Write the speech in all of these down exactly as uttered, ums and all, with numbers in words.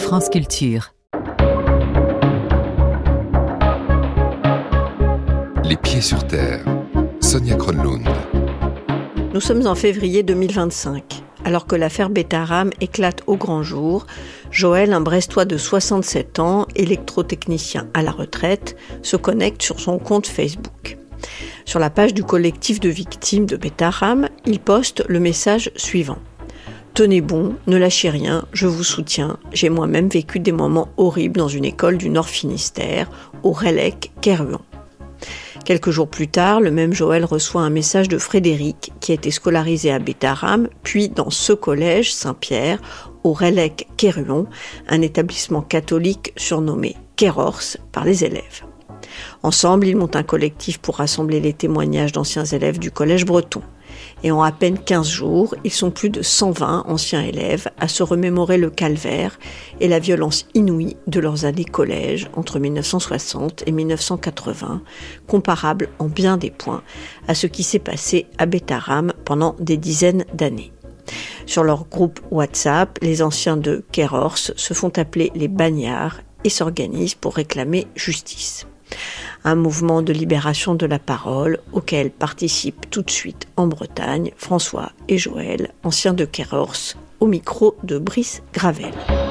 France Culture. Les pieds sur terre. Sonia Kronlund. Nous sommes en février deux mille vingt-cinq. Alors que l'affaire Betaram éclate au grand jour, Joël, un Brestois de soixante-sept ans, électrotechnicien à la retraite, se connecte sur son compte Facebook. Sur la page du collectif de victimes de Betaram, il poste le message suivant. « Tenez bon, ne lâchez rien, je vous soutiens. J'ai moi-même vécu des moments horribles dans une école du Nord Finistère, au Relecq, Kerhuon. » Quelques jours plus tard, le même Joël reçoit un message de Frédéric, qui a été scolarisé à Betaram, puis dans ce collège, Saint-Pierre, au Relecq, Kerhuon, un établissement catholique surnommé Kerhors par les élèves. Ensemble, ils montent un collectif pour rassembler les témoignages d'anciens élèves du collège breton. Et en à peine quinze jours, ils sont plus de cent vingt anciens élèves à se remémorer le calvaire et la violence inouïe de leurs années collège entre mille neuf cent soixante et mille neuf cent quatre-vingts, comparable en bien des points à ce qui s'est passé à Betaram pendant des dizaines d'années. Sur leur groupe WhatsApp, les anciens de Kerhors se font appeler les bagnards et s'organisent pour réclamer justice. Un mouvement de libération de la parole auquel participent tout de suite en Bretagne François et Joël, anciens de Kerhors, au micro de Brice Gravel.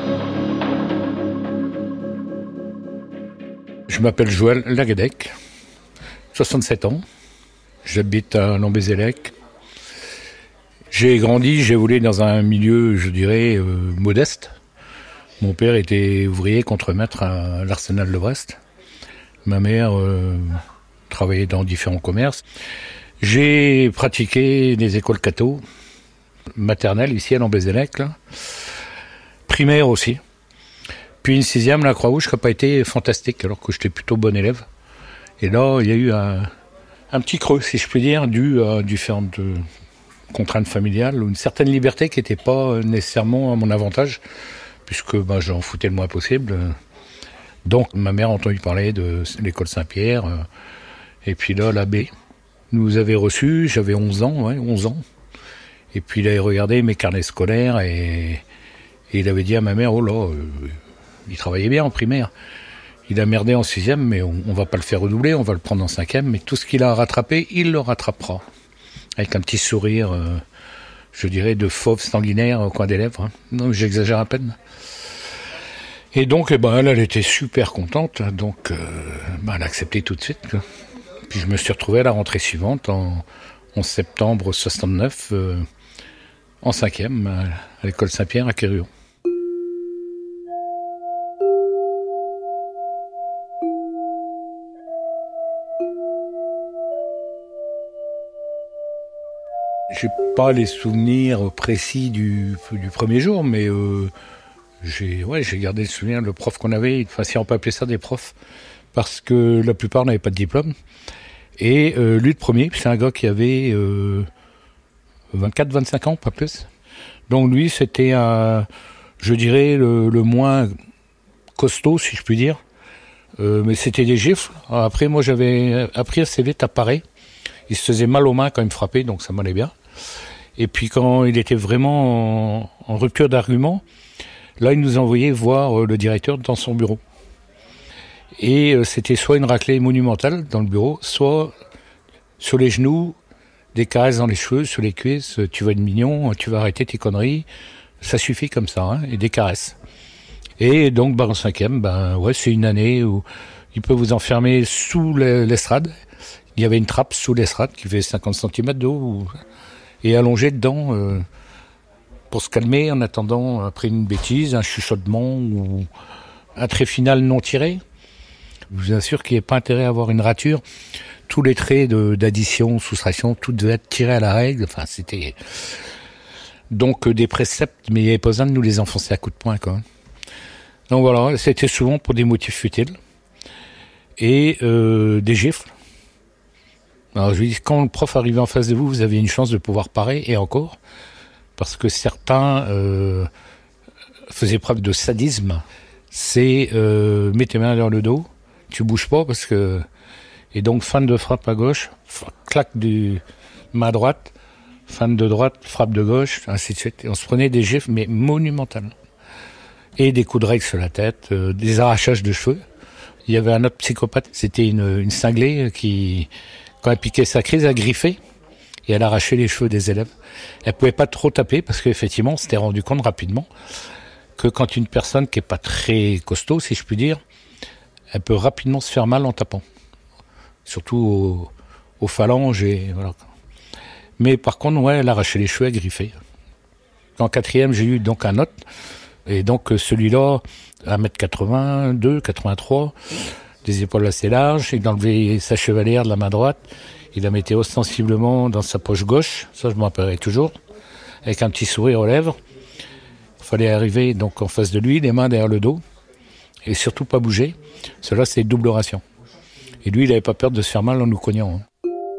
Je m'appelle Joël Lagadec, soixante-sept ans, j'habite à Lambézélec. J'ai grandi, j'ai évolué dans un milieu, je dirais, euh, modeste. Mon père était ouvrier contremaître à l'Arsenal de Brest. Ma mère euh, travaillait dans différents commerces. J'ai pratiqué des écoles catho, maternelle ici à Lambézélec, là. Primaire aussi. Puis une sixième, la Croix-Rouge, qui n'a pas été fantastique, alors que j'étais plutôt bon élève. Et là, il y a eu un, un petit creux, si je puis dire, dû à différentes contraintes familiales, ou une certaine liberté qui n'était pas nécessairement à mon avantage, puisque ben, j'en foutais le moins possible. Donc ma mère a entendu parler de l'école Saint-Pierre, euh, et puis là l'abbé nous avait reçus, j'avais onze ans, ouais, onze ans, et puis il avait regardé mes carnets scolaires, et, et il avait dit à ma mère, oh là, euh, il travaillait bien en primaire, il a merdé en sixième, mais on, on va pas le faire redoubler, on va le prendre en cinquième, mais tout ce qu'il a rattrapé, il le rattrapera, avec un petit sourire, euh, je dirais, de fauve sanguinaire au coin des lèvres, hein. Non, j'exagère à peine. Et donc, eh ben, elle, elle était super contente, donc euh, ben, elle a accepté tout de suite, quoi. Puis je me suis retrouvé à la rentrée suivante, en, en septembre soixante-neuf, euh, en cinquième, à, à l'école Saint-Pierre à Kerhuon. J'ai pas les souvenirs précis du, du premier jour, mais... Euh, J'ai, ouais, j'ai gardé le souvenir, le prof qu'on avait, enfin si on peut appeler ça des profs, parce que la plupart n'avaient pas de diplôme. Et euh, lui, le premier, c'est un gars qui avait euh, vingt-quatre vingt-cinq ans, pas plus. Donc lui, c'était, un, je dirais, le, le moins costaud, si je puis dire. Euh, mais c'était des gifles. Après, moi, j'avais appris assez vite à parer. Il se faisait mal aux mains quand il me frappait, donc ça m'allait bien. Et puis quand il était vraiment en, en rupture d'argument, là, il nous envoyait voir le directeur dans son bureau. Et euh, c'était soit une raclée monumentale dans le bureau, soit sur les genoux, des caresses dans les cheveux, sur les cuisses, tu vas être mignon, tu vas arrêter tes conneries. Ça suffit comme ça, hein, et des caresses. Et donc, bah, en cinquième, ben, ouais, c'est une année où il peut vous enfermer sous l'estrade. Il y avait une trappe sous l'estrade qui fait cinquante centimètres de haut, et allongé dedans, euh, pour se calmer en attendant, après une bêtise, un chuchotement ou un trait final non tiré. Je vous assure qu'il n'y a pas intérêt à avoir une rature. Tous les traits de, d'addition, soustraction, tout devait être tiré à la règle. Enfin, c'était donc des préceptes, mais il n'y avait pas besoin de nous les enfoncer à coups de poing, quoi. Donc voilà, c'était souvent pour des motifs futiles et euh, des gifles. Alors je lui dis, quand le prof arrivait en face de vous, vous aviez une chance de pouvoir parer, et encore. Parce que certains euh, faisaient preuve de sadisme. C'est euh, mets tes mains dans le dos, tu bouges pas parce que... Et donc fin de frappe à gauche, claque du main droite, fin de droite, frappe de gauche, ainsi de suite. Et on se prenait des gifles, mais monumentales. et des coups de règle sur la tête, euh, des arrachages de cheveux. Il y avait un autre psychopathe, c'était une, une cinglée qui, quand elle piquait sa crise, elle griffait et elle arrachait les cheveux des élèves. Elle pouvait pas trop taper parce qu'effectivement, on s'était rendu compte rapidement que quand une personne qui est pas très costaud, si je puis dire, elle peut rapidement se faire mal en tapant. Surtout aux, aux phalanges et voilà. Mais par contre, ouais, elle arrachait les cheveux, elle griffait. En quatrième, j'ai eu donc un autre. Et donc celui-là, un mètre quatre-vingt-deux, quatre-vingt-trois, des épaules assez larges, il enlevait sa chevalière de la main droite, il la mettait ostensiblement dans sa poche gauche, ça je m'en rappellerai toujours, avec un petit sourire aux lèvres. Il fallait arriver donc en face de lui, les mains derrière le dos, et surtout pas bouger. Cela c'est double ration. Et lui, il n'avait pas peur de se faire mal en nous cognant. Hein.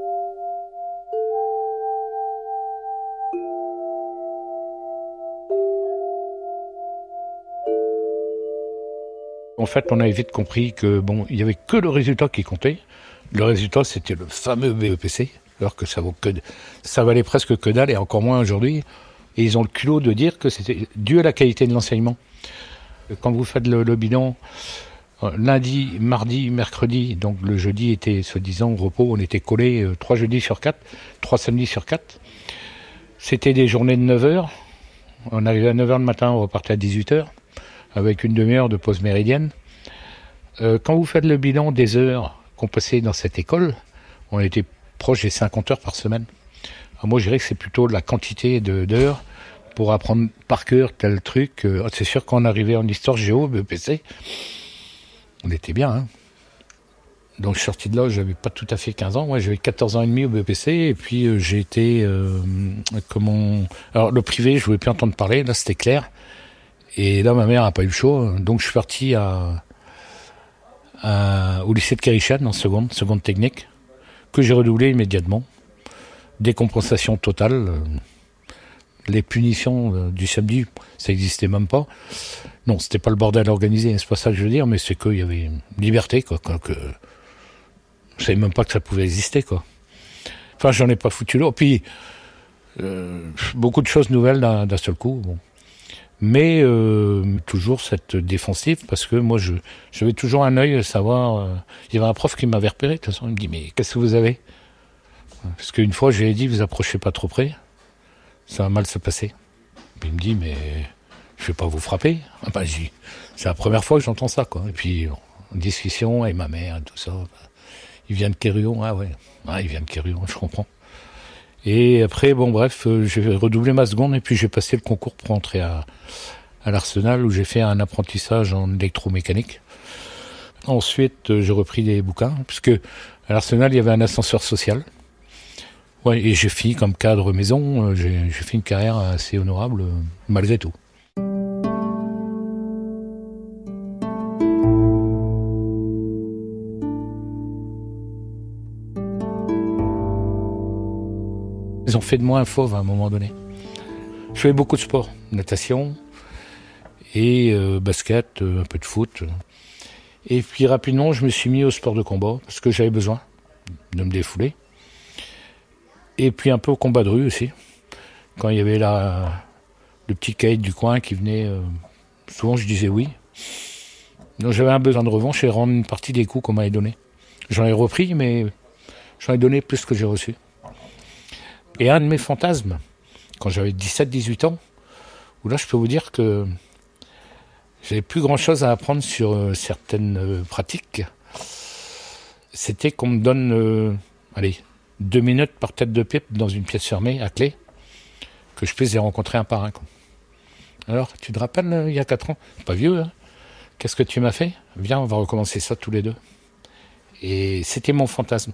En fait, on avait vite compris que bon, il y avait que le résultat qui comptait. Le résultat, c'était le fameux B E P C, alors que ça vaut que ça valait presque que dalle et encore moins aujourd'hui. Et ils ont le culot de dire que c'était dû à la qualité de l'enseignement. Quand vous faites le, le bilan lundi, mardi, mercredi, donc le jeudi était soi-disant au repos, on était collés euh, trois jeudis sur quatre, trois samedis sur quatre. C'était des journées de neuf heures. On arrivait à neuf heures le matin, on repartait à dix-huit heures. Avec une demi-heure de pause méridienne. Euh, quand vous faites le bilan des heures qu'on passait dans cette école, on était proche des cinquante heures par semaine. Alors moi, je dirais que c'est plutôt de la quantité de, d'heures pour apprendre par cœur tel truc. Euh, c'est sûr, quand on arrivait en histoire géo, B E P C, on était bien. Hein. Donc, je suis sorti de là, j'avais pas tout à fait quinze ans. Moi, j'avais quatorze ans et demi au B E P C. Et puis, euh, j'ai été... Euh, comment... Alors, le privé, je voulais plus entendre parler. Là, c'était clair. Et là, ma mère n'a pas eu le choix, donc je suis parti à, à, au lycée de Kérichan, en seconde, seconde technique, que j'ai redoublé immédiatement. Décompensation totale. Les punitions du samedi, ça n'existait même pas. Non, c'était pas le bordel organisé, c'est pas ça que je veux dire, mais c'est qu'il y avait une liberté, quoi. Que, je savais même pas que ça pouvait exister, quoi. Enfin, j'en ai pas foutu l'eau. Puis, euh, beaucoup de choses nouvelles d'un, d'un seul coup, bon. Mais euh, toujours cette défensive, parce que moi, je j'avais toujours un œil à savoir... Euh, il y avait un prof qui m'avait repéré, de toute façon, il me dit « Mais qu'est-ce que vous avez ?» Parce qu'une fois, je lui ai dit « Vous approchez pas trop près, ça va mal se passer. » Puis il me dit « Mais je vais pas vous frapper. » Ah ben, j'ai dit, c'est la première fois que j'entends ça, quoi. Et puis, en discussion avec ma mère, tout ça. Il vient de Quéruon, ah ouais. Ah, il vient de Quéruon, je comprends. Et après, bon bref, euh, j'ai redoublé ma seconde et puis j'ai passé le concours pour entrer à, à l'Arsenal où j'ai fait un apprentissage en électromécanique. Ensuite, euh, j'ai repris des bouquins, puisque à l'Arsenal, il y avait un ascenseur social. Ouais, et j'ai fini comme cadre maison, euh, j'ai, j'ai fait une carrière assez honorable, euh, malgré tout. Ils ont fait de moi un fauve à un moment donné. Je fais beaucoup de sport, natation et euh, basket, euh, un peu de foot. Et puis rapidement, je me suis mis au sport de combat parce que j'avais besoin de me défouler. Et puis un peu au combat de rue aussi. Quand il y avait la, le petit caïd du coin qui venait, euh, souvent je disais oui. Donc j'avais un besoin de revanche et rendre une partie des coups qu'on m'avait donnés. J'en ai repris, mais j'en ai donné plus que j'ai reçu. Et un de mes fantasmes, quand j'avais dix-sept dix-huit ans, où là je peux vous dire que j'avais plus grand chose à apprendre sur euh, certaines euh, pratiques, c'était qu'on me donne, euh, allez, deux minutes par tête de pipe dans une pièce fermée, à clé, que je puisse les rencontrer un par un. Quoi. Alors, tu te rappelles, euh, il y a quatre ans, pas vieux, hein, qu'est-ce que tu m'as fait ? Viens, on va recommencer ça tous les deux. Et c'était mon fantasme.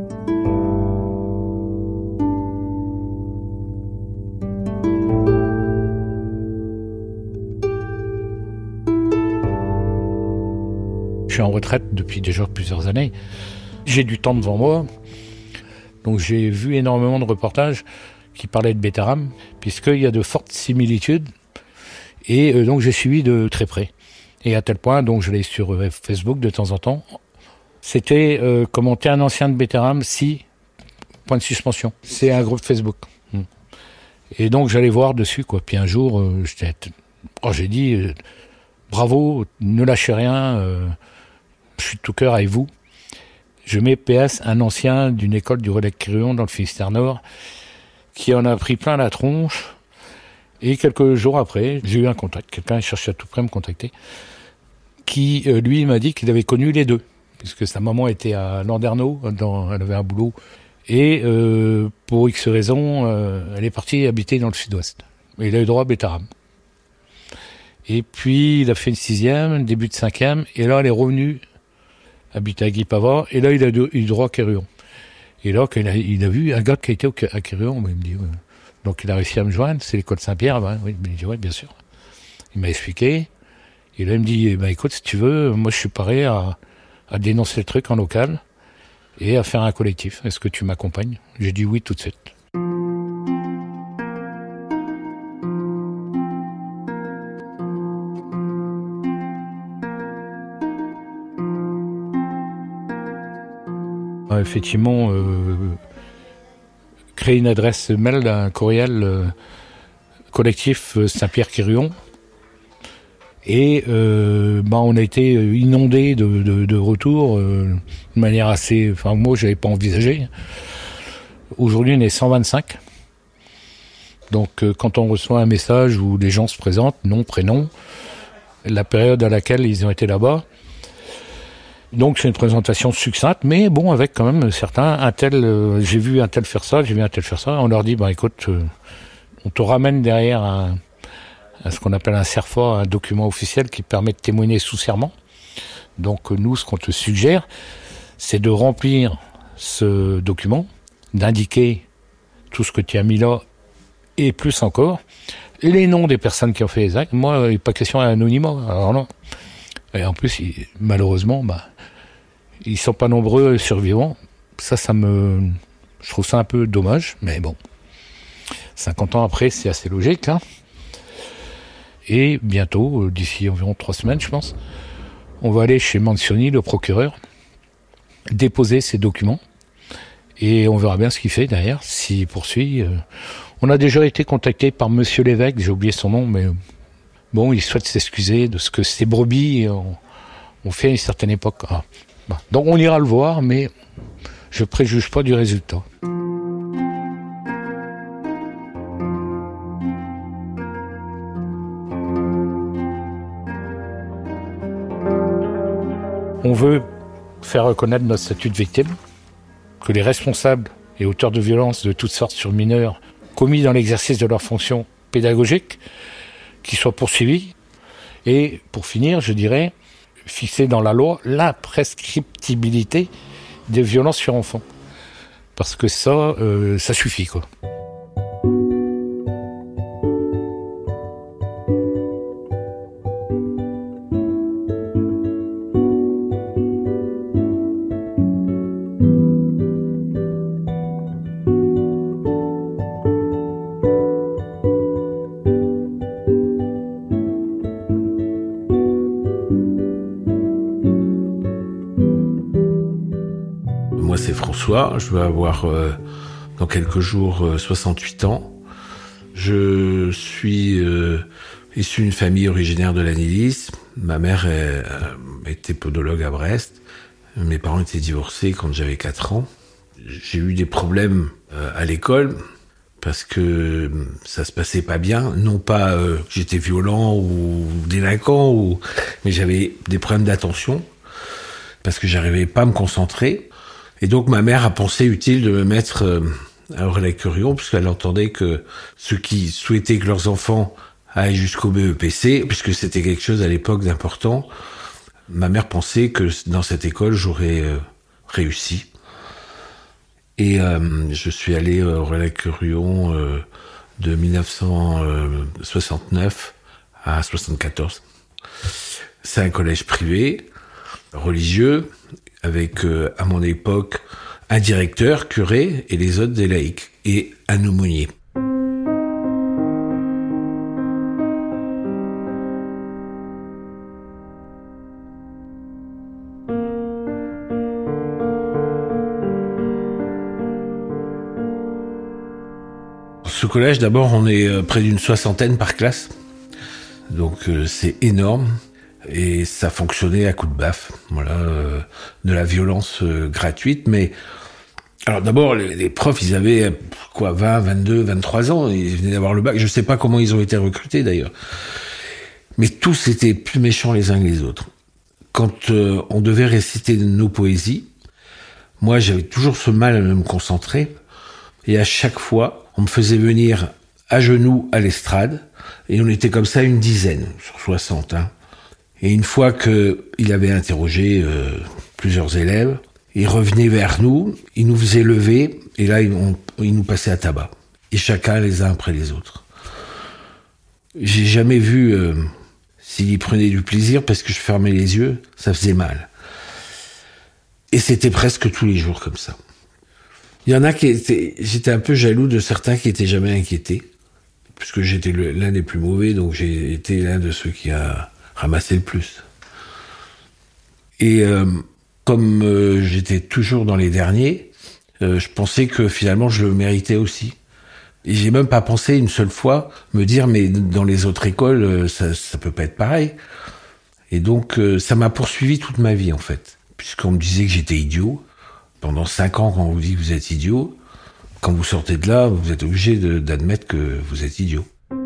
Je suis en retraite depuis déjà plusieurs années. J'ai du temps devant moi. Donc j'ai vu énormément de reportages qui parlaient de Betaram, puisqu'il y a de fortes similitudes. Et euh, donc j'ai suivi de très près. Et à tel point, donc je l'ai sur euh, Facebook de temps en temps. C'était euh, comment t'es un ancien de Betaram, si, point de suspension. C'est un groupe Facebook. Hum. Et donc j'allais voir dessus, quoi. Puis un jour, euh, j'étais, oh, j'ai dit... Euh, bravo, ne lâchez rien, euh, je suis de tout cœur avec vous. Je mets P S un ancien d'une école du Relais-Quirion dans le Finistère Nord qui en a pris plein la tronche. Et quelques jours après, j'ai eu un contact. Quelqu'un cherchait à tout près à me contacter. Qui, euh, lui, m'a dit qu'il avait connu les deux. Puisque sa maman était à Landerneau, dans, elle avait un boulot. Et euh, pour X raisons, euh, elle est partie habiter dans le sud-ouest. Et il a eu droit à Bétarame. Et puis, il a fait une sixième, début de cinquième. Et là, elle est revenue habiter à Guipavas, et là, il a eu droit à Quirion. Et là, il a, il a vu un gars qui a été à Quirion, il me dit, ouais. Donc il a réussi à me joindre, c'est l'école Saint-Pierre, ben, oui, il me dit, ouais, bien sûr. Il m'a expliqué, et là, il me dit, ben, écoute, si tu veux, moi, je suis prêt à, à dénoncer le truc en local, et à faire un collectif. Est-ce que tu m'accompagnes? J'ai dit oui tout de suite. Effectivement, euh, créer une adresse mail d'un courriel euh, collectif Saint-Pierre-Quirion. Et euh, bah, on a été inondé de, de, de retours euh, de manière assez... Enfin, moi, je n'avais pas envisagé. Aujourd'hui, on est cent vingt-cinq. Donc, euh, quand on reçoit un message où les gens se présentent, nom, prénom, la période à laquelle ils ont été là-bas. Donc c'est une présentation succincte, mais bon, avec quand même certains, un tel, euh, j'ai vu un tel faire ça, j'ai vu un tel faire ça, on leur dit, bah écoute, euh, on te ramène derrière un, un, ce qu'on appelle un CERFA, un document officiel qui permet de témoigner sous serment. Donc nous, ce qu'on te suggère, c'est de remplir ce document, d'indiquer tout ce que tu as mis là, et plus encore, et les noms des personnes qui ont fait les actes. Moi, il n'est pas question d'anonymat, alors non. Et en plus, il, malheureusement, bah, ils sont pas nombreux survivants. Ça, ça me, je trouve ça un peu dommage, mais bon. cinquante ans après, c'est assez logique, hein. Et bientôt, d'ici environ trois semaines, je pense, on va aller chez Manzioni, le procureur, déposer ces documents. Et on verra bien ce qu'il fait derrière, s'il poursuit. On a déjà été contacté par Monsieur l'évêque, j'ai oublié son nom, mais bon, il souhaite s'excuser de ce que ces brebis ont, ont fait à une certaine époque. Ah. Donc on ira le voir, mais je préjuge pas du résultat. On veut faire reconnaître notre statut de victime, que les responsables et auteurs de violences de toutes sortes sur mineurs commis dans l'exercice de leurs fonctions pédagogiques, qu'ils soient poursuivis. Et pour finir, je dirais, fixer dans la loi l'imprescriptibilité des violences sur enfants. Parce que ça, euh, ça suffit, quoi. Moi, c'est François. Je vais avoir euh, dans quelques jours euh, soixante-huit ans. Je suis euh, issu d'une famille originaire de l'Annelis. Ma mère est, euh, était podologue à Brest. Mes parents étaient divorcés quand j'avais quatre ans. J'ai eu des problèmes euh, à l'école parce que ça se passait pas bien. Non pas euh, que j'étais violent ou délinquant, ou... mais j'avais des problèmes d'attention parce que j'arrivais pas à me concentrer. Et donc ma mère a pensé utile de me mettre euh, à Relais-Quirion, puisqu'elle entendait que ceux qui souhaitaient que leurs enfants aillent jusqu'au B E P C, puisque c'était quelque chose à l'époque d'important, ma mère pensait que dans cette école j'aurais euh, réussi. Et euh, je suis allé au Relais-Quirion euh, de dix-neuf cent soixante-neuf à soixante-quatorze. C'est un collège privé, religieux, avec, euh, à mon époque, un directeur, curé, et les autres des laïcs, et un aumônier. Ce collège, d'abord, on est près d'une soixantaine par classe, donc euh, c'est énorme. Et ça fonctionnait à coups de baffe, voilà, euh, de la violence euh, gratuite. Mais alors d'abord, les, les profs, ils avaient quoi, vingt, vingt-deux, vingt-trois ans, ils venaient d'avoir le bac. Je sais pas comment ils ont été recrutés d'ailleurs. Mais tous étaient plus méchants les uns que les autres. Quand euh, on devait réciter nos poésies, moi j'avais toujours ce mal à me concentrer. Et à chaque fois, on me faisait venir à genoux à l'estrade. Et on était comme ça une dizaine, sur soixante, hein. Et une fois qu'il avait interrogé euh, plusieurs élèves, il revenait vers nous, il nous faisait lever, et là, il, on, il nous passait à tabac. Et chacun les uns après les autres. J'ai jamais vu euh, s'il y prenait du plaisir, parce que je fermais les yeux, ça faisait mal. Et c'était presque tous les jours comme ça. Il y en a qui étaient... J'étais un peu jaloux de certains qui étaient jamais inquiétés, puisque j'étais le, l'un des plus mauvais, donc j'ai été l'un de ceux qui a ramassé le plus. Et euh, comme euh, j'étais toujours dans les derniers, euh, je pensais que finalement je le méritais aussi. Et j'ai même pas pensé une seule fois me dire mais dans les autres écoles euh, ça ça peut pas être pareil. Et donc euh, ça m'a poursuivi toute ma vie en fait, puisqu'on me disait que j'étais idiot. Pendant cinq ans, quand on vous dit que vous êtes idiot, quand vous sortez de là, vous êtes obligé de, d'admettre que vous êtes idiot.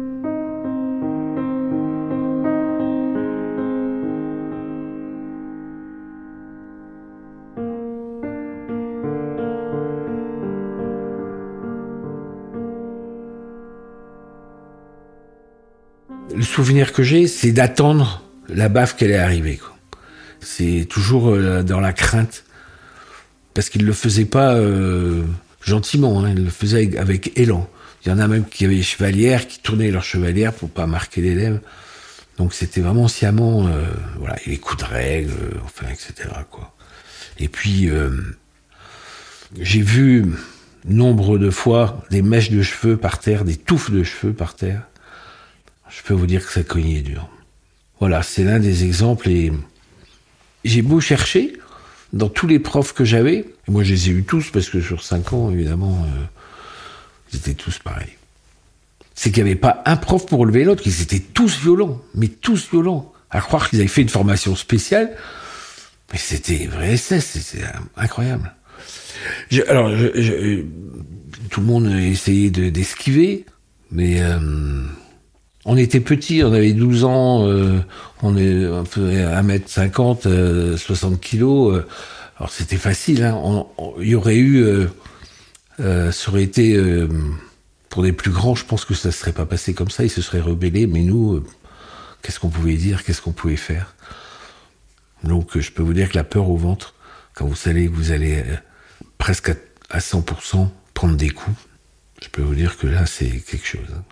Le souvenir que j'ai, c'est d'attendre la baffe qu'elle est arrivée, quoi. C'est toujours euh, dans la crainte, parce qu'il le faisait pas euh, gentiment, hein, il le faisait avec, avec élan. Il y en a même qui avaient des chevalières, qui tournaient leur chevalière pour pas marquer l'élève. Donc c'était vraiment sciemment, euh, voilà, et les coups de règle, euh, enfin, et cetera, quoi. Et puis, euh, j'ai vu nombre de fois des mèches de cheveux par terre, des touffes de cheveux par terre. Je peux vous dire que ça cognait dur. Voilà, c'est l'un des exemples. Et j'ai beau chercher dans tous les profs que j'avais, et moi je les ai eus tous, parce que sur cinq ans, évidemment, euh, ils étaient tous pareils. C'est qu'il n'y avait pas un prof pour relever l'autre, qu'ils étaient tous violents, mais tous violents. À croire qu'ils avaient fait une formation spéciale, mais c'était vrai S S, c'était incroyable. Je, alors, je, je, tout le monde essayait de, d'esquiver, mais... Euh, on était petits, on avait douze ans, euh, on est un peu un mètre cinquante, euh, soixante kilos. Euh, alors c'était facile, hein. On, on, il y aurait eu, euh, euh, ça aurait été euh, pour des plus grands, je pense que ça ne serait pas passé comme ça, ils se seraient rebellés. Mais nous, euh, qu'est-ce qu'on pouvait dire, qu'est-ce qu'on pouvait faire? Donc je peux vous dire que la peur au ventre, quand vous savez que vous allez euh, presque à, à cent pour cent prendre des coups, je peux vous dire que là c'est quelque chose, hein.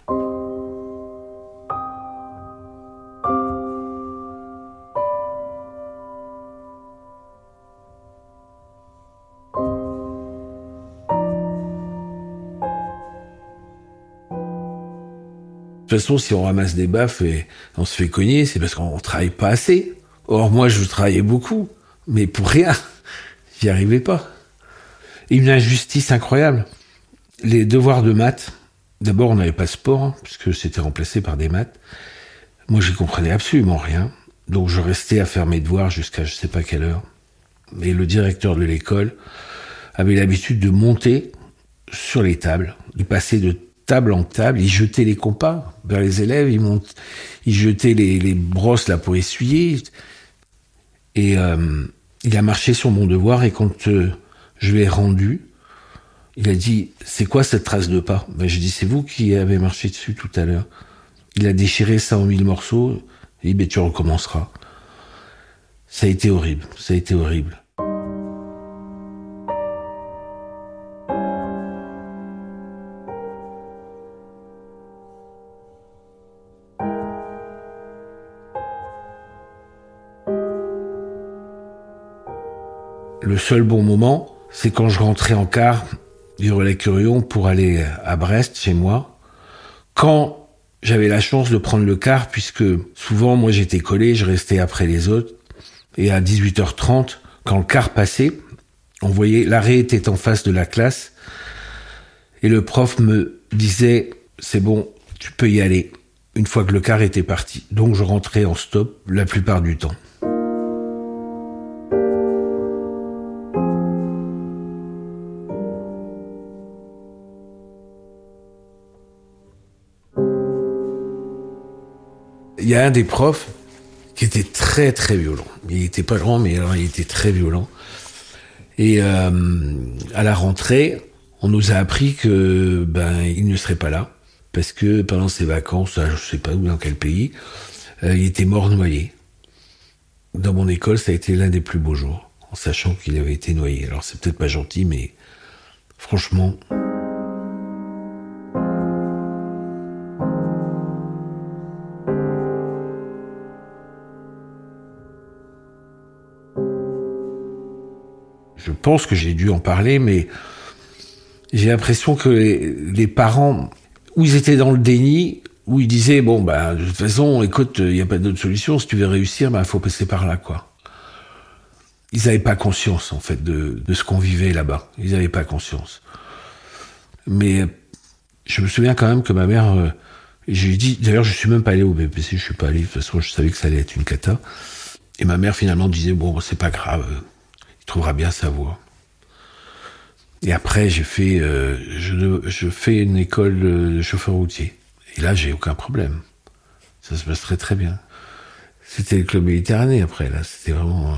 De toute façon, si on ramasse des baffes et on se fait cogner, c'est parce qu'on travaille pas assez. Or, moi, je travaillais beaucoup, mais pour rien. J'y arrivais pas. Et une injustice incroyable. Les devoirs de maths, d'abord, on n'avait pas sport, hein, puisque c'était remplacé par des maths. Moi, j'y comprenais absolument rien. Donc, je restais à faire mes devoirs jusqu'à je sais pas quelle heure. Et le directeur de l'école avait l'habitude de monter sur les tables, de passer de table en table, il jetait les compas vers les élèves, il, monte, il jetait les, les brosses là pour essuyer, et euh, il a marché sur mon devoir, et quand euh, je l'ai rendu, il a dit « C'est quoi cette trace de pas ?» Ben, j'ai dit « C'est vous qui avez marché dessus tout à l'heure. » Il a déchiré ça en mille morceaux, et il dit ben, « Tu recommenceras. » Ça a été horrible, ça a été horrible. Le seul bon moment, c'est quand je rentrais en car du Relais Curion pour aller à Brest, chez moi. Quand j'avais la chance de prendre le car, puisque souvent, moi, j'étais collé, je restais après les autres. Et à dix-huit heures trente, quand le car passait, on voyait, l'arrêt était en face de la classe. Et le prof me disait, c'est bon, tu peux y aller. une fois que le car était parti. Donc je rentrais en stop la plupart du temps. Il y a un des profs qui était très très violent. Il était pas grand, mais alors il était très violent. Et euh, à la rentrée, on nous a appris que ben il ne serait pas là parce que pendant ses vacances, je sais pas où, dans quel pays, euh, il était mort noyé. Dans mon école, ça a été l'un des plus beaux jours, en sachant qu'il avait été noyé. Alors c'est peut-être pas gentil, mais franchement. Je pense que j'ai dû en parler, mais j'ai l'impression que les, les parents, où ils étaient dans le déni, où ils disaient, bon, bah, de toute façon, écoute, il n'y a pas d'autre solution, si tu veux réussir, bah, faut passer par là, quoi. Ils n'avaient pas conscience, en fait, de, de ce qu'on vivait là-bas. Ils n'avaient pas conscience. Mais je me souviens quand même que ma mère, euh, j'ai dit, d'ailleurs, je suis même pas allé au B P C, je suis pas allé, de toute façon, je savais que ça allait être une cata. Et ma mère, finalement, disait, bon, c'est pas grave, il trouvera bien sa voie. Et après, j'ai fait, euh, je, je fais une école de chauffeur routier. Et là, j'ai aucun problème. Ça se passe très très bien. C'était le club Méditerranée après, là. C'était vraiment... Euh...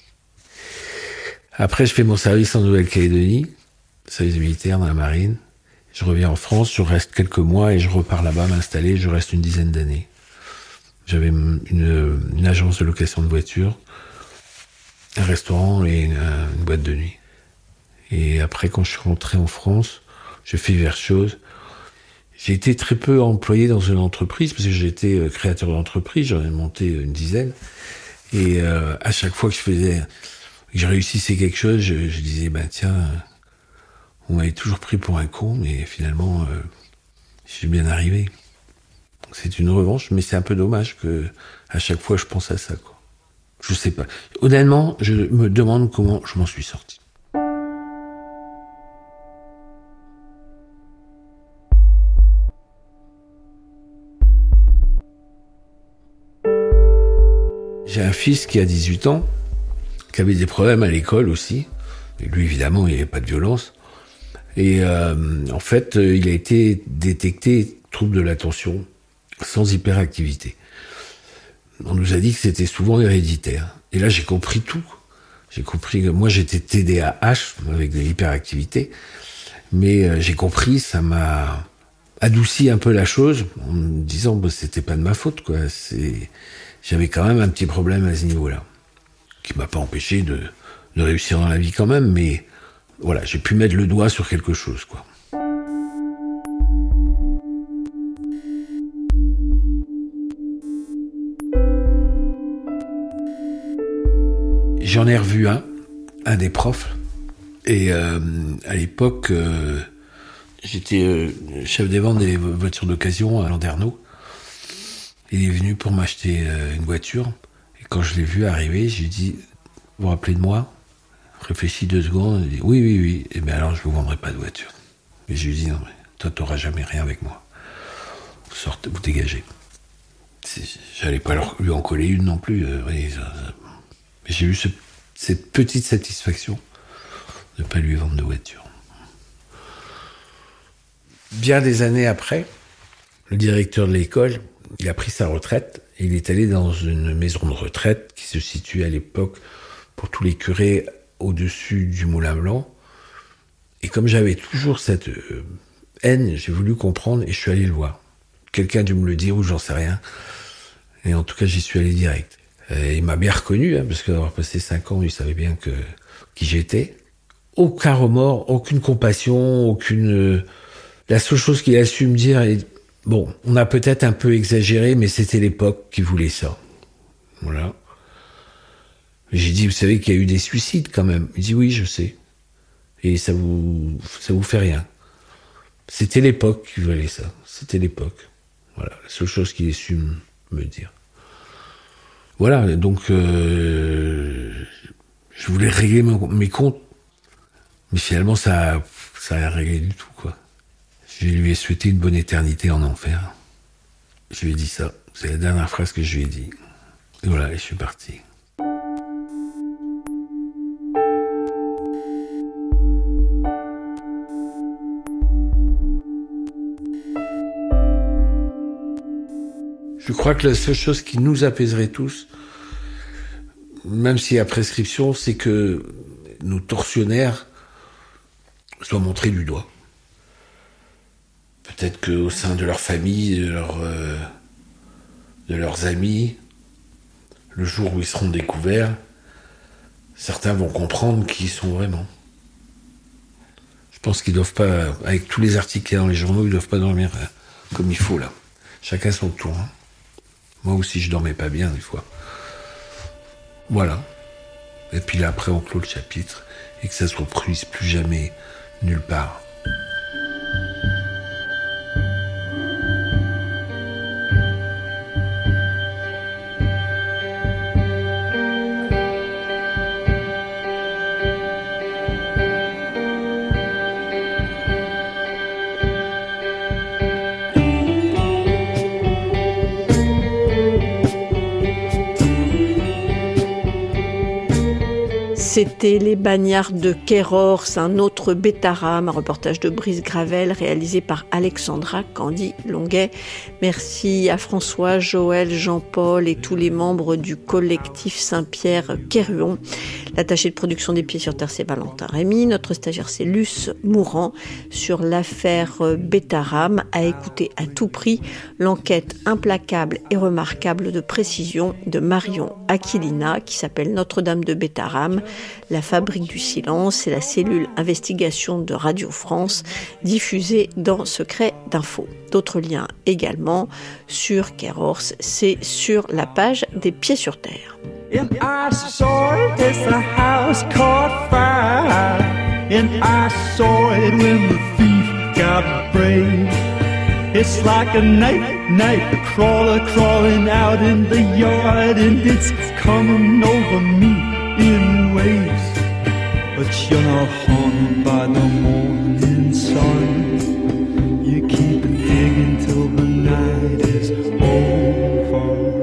Après, je fais mon service en Nouvelle-Calédonie, service militaire dans la marine. Je reviens en France, je reste quelques mois et je repars là-bas m'installer. Je reste une dizaine d'années. J'avais une, une agence de location de voitures, un restaurant et une, une boîte de nuit. Et après, quand je suis rentré en France, j'ai fait diverses choses. J'ai été très peu employé dans une entreprise, parce que j'étais créateur d'entreprise, j'en ai monté une dizaine. Et euh, à chaque fois que je faisais, que je réussissais quelque chose, je, je disais, ben tiens, on m'avait toujours pris pour un con, mais finalement, euh, je suis bien arrivé. C'est une revanche, mais c'est un peu dommage que à chaque fois je pense à ça, quoi. Je sais pas. Honnêtement, je me demande comment je m'en suis sorti. J'ai un fils qui a dix-huit ans, qui avait des problèmes à l'école aussi. Et lui, évidemment, il n'y avait pas de violence. Et euh, en fait, il a été détecté trouble de l'attention sans hyperactivité. On nous a dit que c'était souvent héréditaire. Et là, j'ai compris tout. J'ai compris que moi, j'étais T D A H avec de l'hyperactivité. Mais euh, j'ai compris, ça m'a adouci un peu la chose en me disant bah, c'était pas de ma faute, quoi. C'est... J'avais quand même un petit problème à ce niveau-là, qui m'a pas empêché de, de réussir dans la vie quand même, mais voilà, j'ai pu mettre le doigt sur quelque chose, quoi. J'en ai revu un, un des profs, et euh, à l'époque, euh, j'étais euh, chef des ventes des voitures d'occasion à Landerneau. Il est venu pour m'acheter euh, une voiture. Et quand je l'ai vu arriver, j'ai dit, vous vous rappelez de moi? Réfléchis deux secondes. Il dit, oui, oui, oui. Et bien alors, je ne vous vendrai pas de voiture. Et je lui ai dit, non, mais toi, tu n'auras jamais rien avec moi. Vous sortez, vous dégagez. C'est, j'allais pas leur, lui en coller une non plus. Euh, oui, ça, ça. Mais j'ai eu ce, cette petite satisfaction de ne pas lui vendre de voiture. Bien des années après, le directeur de l'école, il a pris sa retraite et il est allé dans une maison de retraite qui se situe à l'époque pour tous les curés au-dessus du Moulin Blanc. Et comme j'avais toujours cette euh, haine, j'ai voulu comprendre et je suis allé le voir. Quelqu'un a dû me le dire ou j'en sais rien. Et en tout cas, j'y suis allé direct. Et il m'a bien reconnu, hein, parce qu'avoir passé cinq ans, il savait bien que, qui j'étais. Aucun remords, aucune compassion, aucune... Euh, la seule chose qu'il a su me dire... est, bon, on a peut-être un peu exagéré, mais c'était l'époque qui voulait ça. Voilà. J'ai dit, vous savez qu'il y a eu des suicides quand même. Il dit, oui, je sais. Et ça vous, ça vous fait rien. C'était l'époque qui voulait ça. C'était l'époque. Voilà, la seule chose qu'il ait su m- me dire. Voilà, donc euh, je voulais régler mon, mes comptes, mais finalement ça, ça a réglé du tout, quoi. Je lui ai souhaité une bonne éternité en enfer. Je lui ai dit ça. C'est la dernière phrase que je lui ai dit. Et voilà, et je suis parti. Je crois que la seule chose qui nous apaiserait tous, même s'il y a prescription, c'est que nos tortionnaires soient montrés du doigt. Peut-être qu'au sein de leur famille, de, leur, euh, de leurs amis, le jour où ils seront découverts, certains vont comprendre qui ils sont vraiment. Je pense qu'ils doivent pas, avec tous les articles qu'il y a dans les journaux, ils doivent pas dormir comme il faut là. Chacun son tour. Hein. Moi aussi, je dormais pas bien des fois. Voilà. Et puis là, après, on clôt le chapitre et que ça se reproduise plus jamais nulle part. C'était Les Bagnards de Querors, un autre Bétarame, un reportage de Brice Gravel réalisé par Alexandra Candy Longuet. Merci à François, Joël, Jean-Paul et tous les membres du collectif Saint-Pierre-Quéruon. L'attaché de production des Pieds sur Terre, c'est Valentin Rémy. Notre stagiaire, c'est Luce Mourant. Sur l'affaire Bétarame, à écouter à tout prix l'enquête implacable et remarquable de précision de Marion Aquilina, qui s'appelle Notre-Dame de Bétarame. La Fabrique du Silence et la cellule investigation de Radio France, diffusée dans Secret d'Info. D'autres liens également sur Querors, c'est sur la page des Pieds sur Terre. In our soil is the house caught fire. In our soil when the thief got brave. It's like a night, night crawler crawling out in the yard, and it's coming over me in waves. But you're not haunted by the morning sun. You keep digging till the night is over.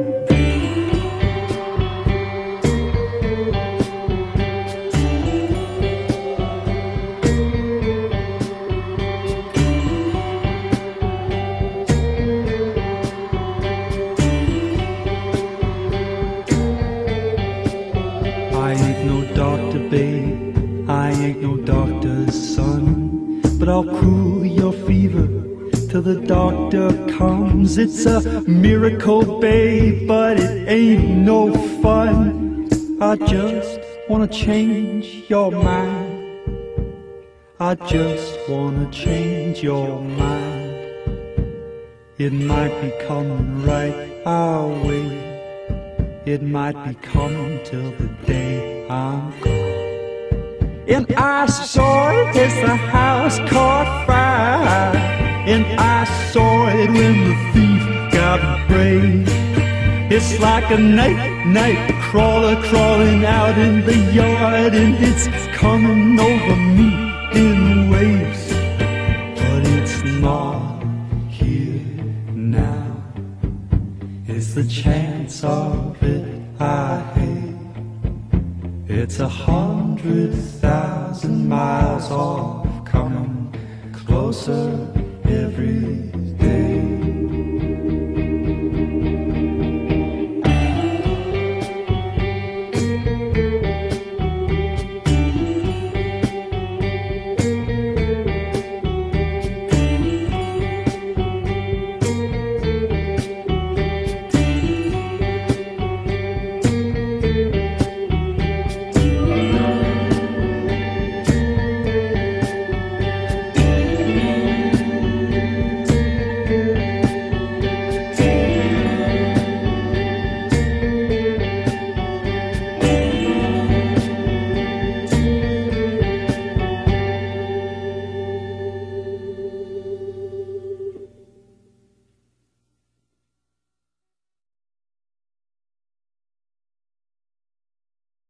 I ain't no doctor, babe, I ain't no doctor's son, but I'll cool your fever till the doctor comes. It's a miracle, babe, but it ain't no fun. I just wanna change your mind. I just wanna change your mind. It might be coming right our way. It might be coming till the day I'm gone. In our soil is the house caught fire. And I saw it when the thief got brave. It's like a night, night crawler crawling out in the yard, and it's coming over me in waves. But it's not here now. It's the chance of it I hate. It's a hundred thousand miles off, coming closer every